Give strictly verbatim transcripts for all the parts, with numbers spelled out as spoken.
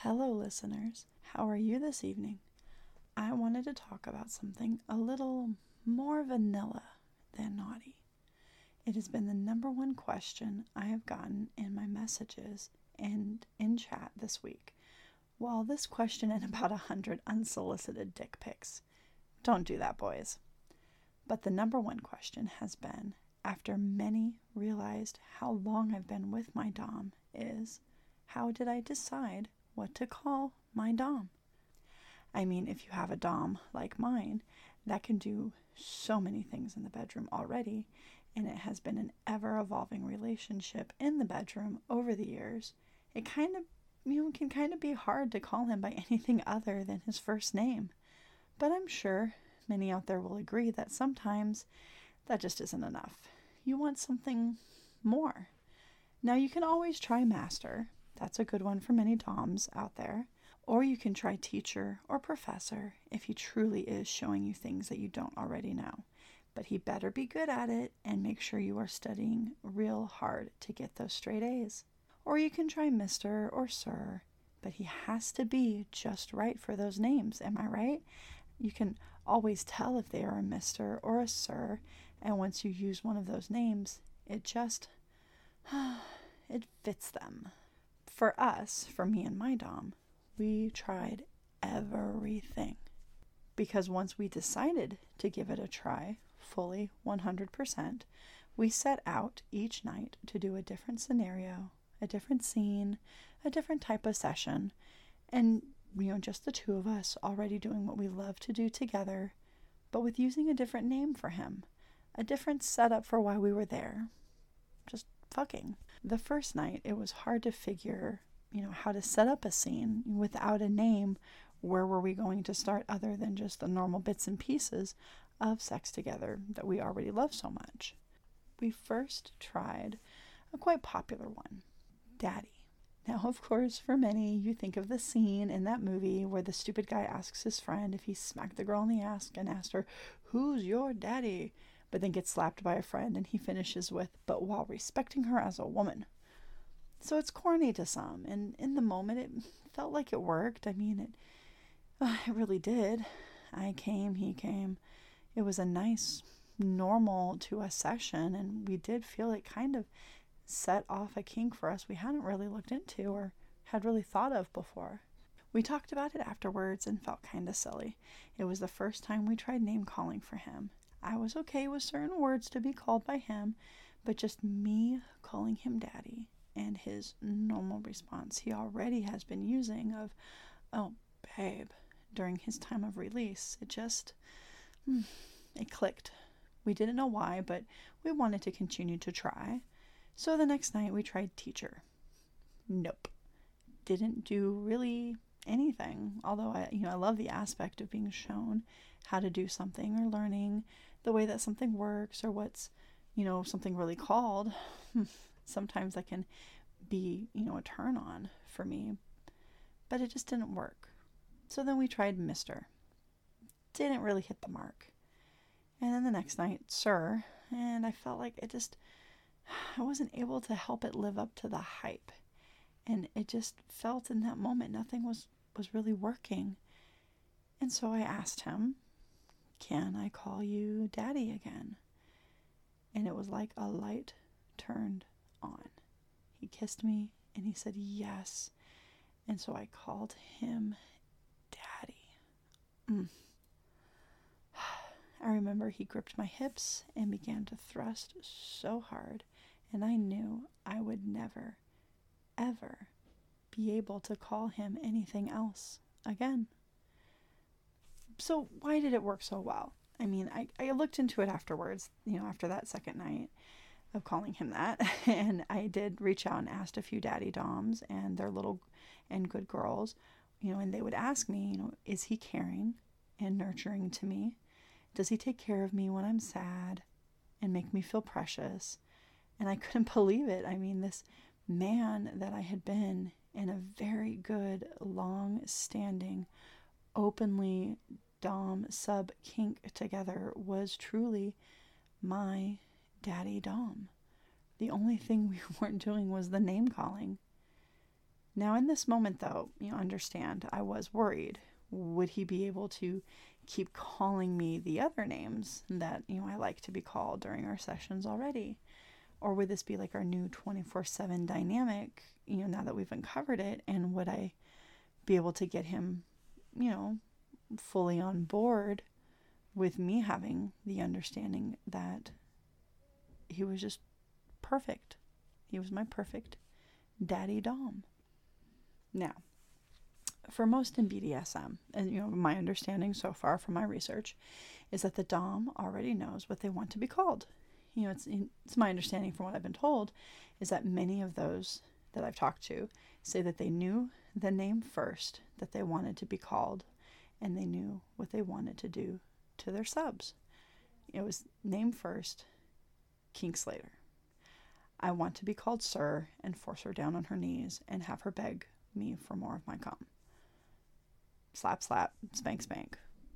Hello, listeners. How are you this evening? I wanted to talk about something a little more vanilla than naughty. It has been the number one question I have gotten in my messages and in chat this week. Well, this question and about a hundred unsolicited dick pics. Don't do that, boys. But the number one question has been, after many realized how long I've been with my dom, is how did I decide what to call my dom? I mean, if you have a dom like mine, that can do so many things in the bedroom already, and it has been an ever-evolving relationship in the bedroom over the years. It kind of, you know, can kind of be hard to call him by anything other than his first name. But I'm sure many out there will agree that sometimes that just isn't enough. You want something more. Now, you can always try master. That's a good one for many doms out there. Or you can try teacher or professor if he truly is showing you things that you don't already know. But he better be good at it and make sure you are studying real hard to get those straight A's. Or you can try mister or sir, but he has to be just right for those names, am I right? You can always tell if they are a mister or a sir, and once you use one of those names, it just, it fits them. For us, for me and my dom, we tried everything. Because once we decided to give it a try, fully one hundred percent, we set out each night to do a different scenario, a different scene, a different type of session, and, you know, just the two of us already doing what we love to do together, but with using a different name for him, a different setup for why we were there, just fucking. The first night, it was hard to figure, you know, how to set up a scene without a name. Where were we going to start other than just the normal bits and pieces of sex together that we already love so much? We first tried a quite popular one, Daddy. Now, of course, for many, you think of the scene in that movie where the stupid guy asks his friend if he smacked the girl in the ass and asked her, "Who's your daddy?" But then gets slapped by a friend and he finishes with, "But while respecting her as a woman." So it's corny to some, and in the moment it felt like it worked. I mean, it, uh, it really did. I came, he came. It was a nice, normal to us session, and we did feel it kind of set off a kink for us we hadn't really looked into or had really thought of before. We talked about it afterwards and felt kind of silly. It was the first time we tried name calling for him. I was okay with certain words to be called by him, but just me calling him daddy and his normal response he already has been using of, "Oh, babe," during his time of release, it just, it clicked. We didn't know why, but we wanted to continue to try. So the next night we tried teacher. Nope. Didn't do really anything, although I, you know, I love the aspect of being shown how to do something or learning the way that something works or what's, you know, something really called. Sometimes that can be, you know, a turn on for me, but it just didn't work. So then we tried mister. Didn't really hit the mark. And then the next night, sir, and I felt like it just, I wasn't able to help it live up to the hype. And it just felt in that moment nothing was, was really working. And so I asked him, "Can I call you daddy again?" And it was like a light turned on. He kissed me and he said yes. And so I called him daddy. Mm. I remember he gripped my hips and began to thrust so hard, and I knew I would never, ever be able to call him anything else again. So why did it work so well? I mean, I, I looked into it afterwards, you know, after that second night of calling him that, and I did reach out and asked a few daddy doms and their little and good girls, you know, and they would ask me, you know, is he caring and nurturing to me? Does he take care of me when I'm sad and make me feel precious? And I couldn't believe it. I mean, this man that I had been in a very good, long-standing, openly dom sub kink together was truly my daddy dom. The only thing we weren't doing was the name calling. Now, in this moment, though, you know, understand, I was worried. Would he be able to keep calling me the other names that, you know, I like to be called during our sessions already? Or would this be like our new twenty-four seven dynamic, you know, now that we've uncovered it? And would I be able to get him, you know, fully on board with me having the understanding that he was just perfect? He was my perfect daddy dom. Now, for most in B D S M, and you know, my understanding so far from my research is that the dom already knows what they want to be called. You know, it's it's my understanding from what I've been told is that many of those that I've talked to say that they knew the name first that they wanted to be called, and they knew what they wanted to do to their subs. It was name first, kinks later. I want to be called Sir and force her down on her knees and have her beg me for more of my cum. Slap, slap, spank, spank.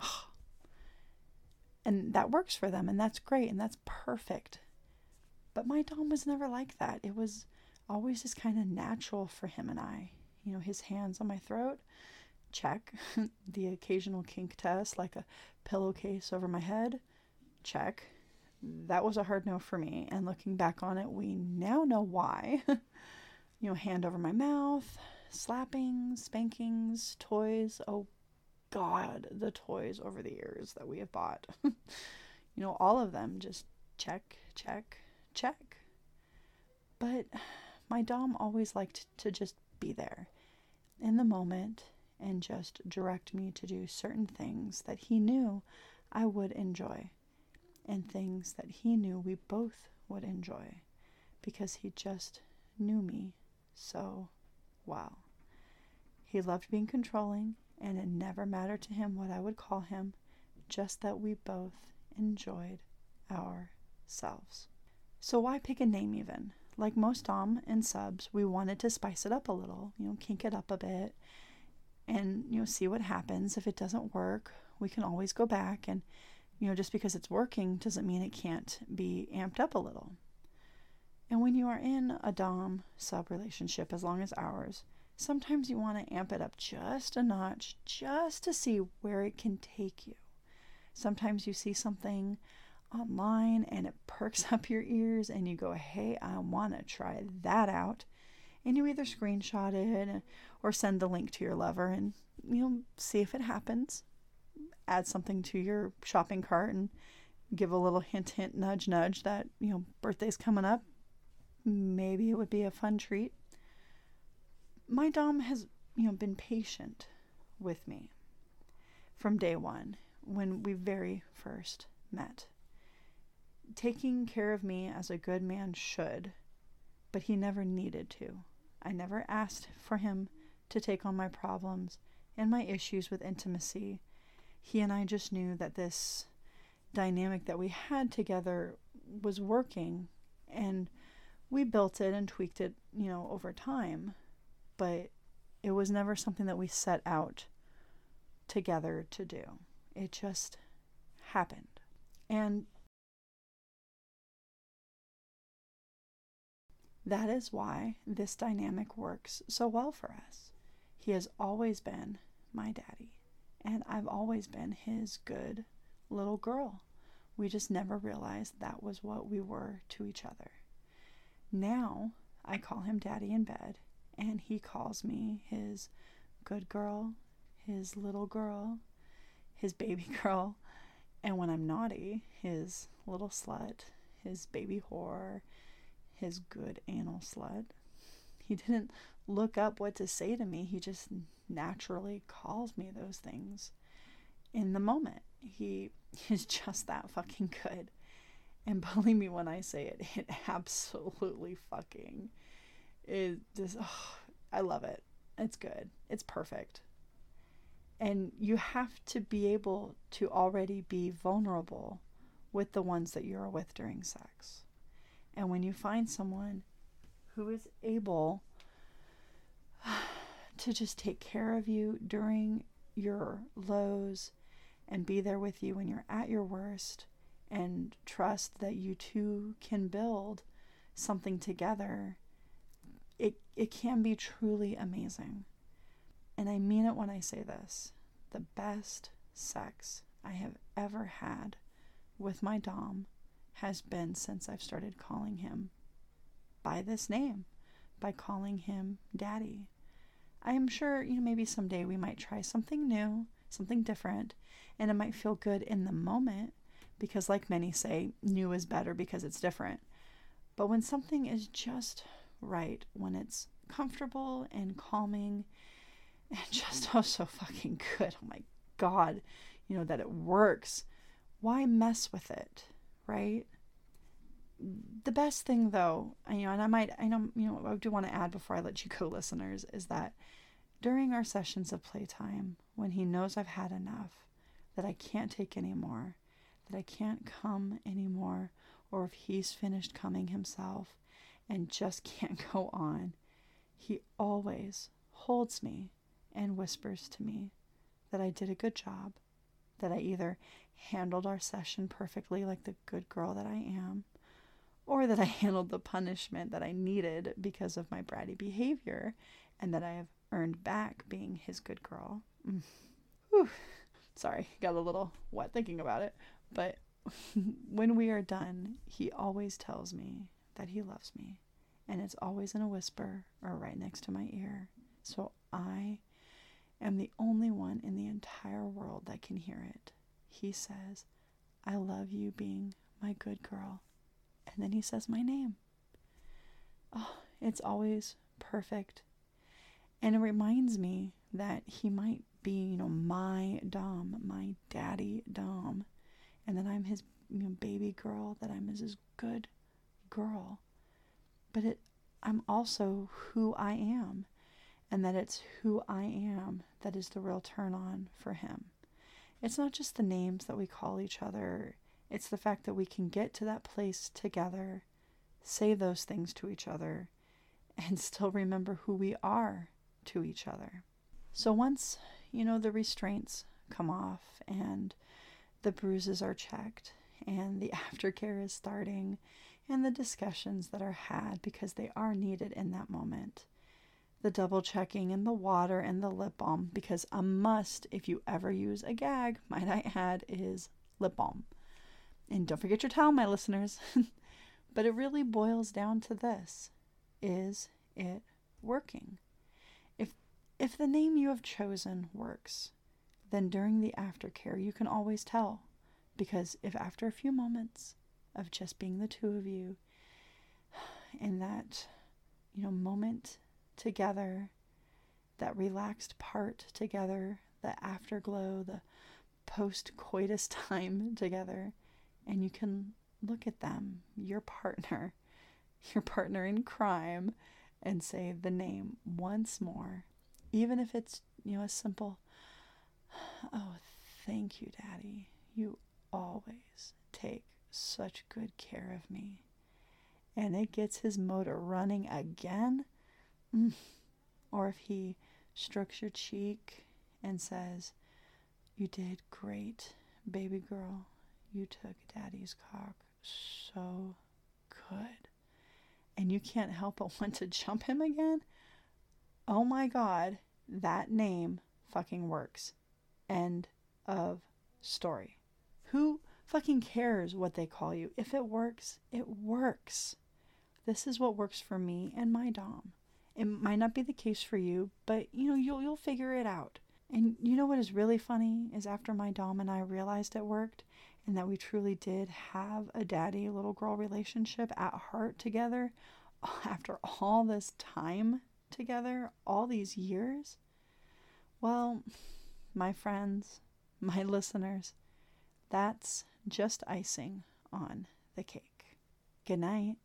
And that works for them, and that's great, and that's perfect. But my dom was never like that. It was always just kind of natural for him and I. You know, his hands on my throat, check. The occasional kink test, like a pillowcase over my head, check. That was a hard no for me, and looking back on it, we now know why. You know, hand over my mouth, slapping, spankings, toys. Oh God, the toys over the years that we have bought. You know, all of them just check, check, check. But my dom always liked to just be there in the moment and just direct me to do certain things that he knew I would enjoy, and things that he knew we both would enjoy, because he just knew me so well. He loved being controlling, and it never mattered to him what I would call him, just that we both enjoyed ourselves. So why pick a name even? Like most dom and subs, we wanted to spice it up a little, you know, kink it up a bit, and, you know, see what happens. If it doesn't work, we can always go back, and, you know, just because it's working doesn't mean it can't be amped up a little. And when you are in a dom sub relationship, as long as ours, sometimes you want to amp it up just a notch, just to see where it can take you. Sometimes you see something online and it perks up your ears and you go, hey, I want to try that out. And you either screenshot it or send the link to your lover and, you know, see if it happens. Add something to your shopping cart and give a little hint, hint, nudge, nudge that, you know, birthday's coming up. Maybe it would be a fun treat. My dom has, you know, been patient with me from day one when we very first met, taking care of me as a good man should, but he never needed to. I never asked for him to take on my problems and my issues with intimacy. He and I just knew that this dynamic that we had together was working, and we built it and tweaked it, you know, over time. But it was never something that we set out together to do. It just happened. And that is why this dynamic works so well for us. He has always been my daddy, and I've always been his good little girl. We just never realized that was what we were to each other. Now I call him daddy in bed, and he calls me his good girl, his little girl, his baby girl, and when I'm naughty, his little slut, his baby whore, his good anal slut. He didn't look up what to say to me. He just naturally calls me those things in the moment. He is just that fucking good. And believe me when I say it, it absolutely fucking is just, oh, I love it. It's good. It's perfect. And you have to be able to already be vulnerable with the ones that you're with during sex. And when you find someone who is able to just take care of you during your lows and be there with you when you're at your worst, and trust that you two can build something together, it, it can be truly amazing. And I mean it when I say this. The best sex I have ever had with my dom has been since I've started calling him by this name, by calling him Daddy. I am sure, you know, maybe someday we might try something new, something different, and it might feel good in the moment because, like many say, new is better because it's different. But when something is just right, when it's comfortable and calming and just oh so fucking good, oh my God, you know, that it works, why mess with it, right? The best thing though, you know, and I might, I know, you know, I do want to add before I let you go, listeners, is that during our sessions of playtime, when he knows I've had enough, that I can't take anymore, that I can't come anymore, or if he's finished coming himself and just can't go on, he always holds me and whispers to me that I did a good job, that I either handled our session perfectly like the good girl that I am, or that I handled the punishment that I needed because of my bratty behavior, and that I have earned back being his good girl. Mm. Whew. Sorry, got a little wet thinking about it. But when we are done, he always tells me that he loves me. And it's always in a whisper or right next to my ear. So I am the only one in the entire world that can hear it. He says, I love you being my good girl. And then he says my name. Oh, it's always perfect. And it reminds me that he might be, you know, my dom, my daddy dom. And that I'm his, you know, baby girl, that I'm his good girl. But it, I'm also who I am. And that it's who I am that is the real turn on for him. It's not just the names that we call each other. It's the fact that we can get to that place together, say those things to each other, and still remember who we are to each other. So once, you know, the restraints come off and the bruises are checked and the aftercare is starting and the discussions that are had because they are needed in that moment, the double checking and the water and the lip balm, because a must, if you ever use a gag, might I add, is lip balm. And don't forget your towel, my listeners. But it really boils down to this. Is it working? If if the name you have chosen works, then during the aftercare you can always tell. Because if after a few moments of just being the two of you, in that, you know, moment together, that relaxed part together, the afterglow, the post-coitus time together, and you can look at them, your partner, your partner in crime, and say the name once more, even if it's, you know, a simple, oh, thank you, Daddy. You always take such good care of me. And it gets his motor running again. Mm. Or if he strokes your cheek and says, you did great, baby girl. You took Daddy's cock so good. And you can't help but want to jump him again? Oh my God, that name fucking works. End of story. Who fucking cares what they call you? If it works, it works. This is what works for me and my dom. It might not be the case for you, but you know, you'll you'll figure it out. And you know what is really funny is after my dom and I realized it worked and that we truly did have a daddy little girl relationship at heart together after all this time together, all these years. Well, my friends, my listeners, that's just icing on the cake. Good night.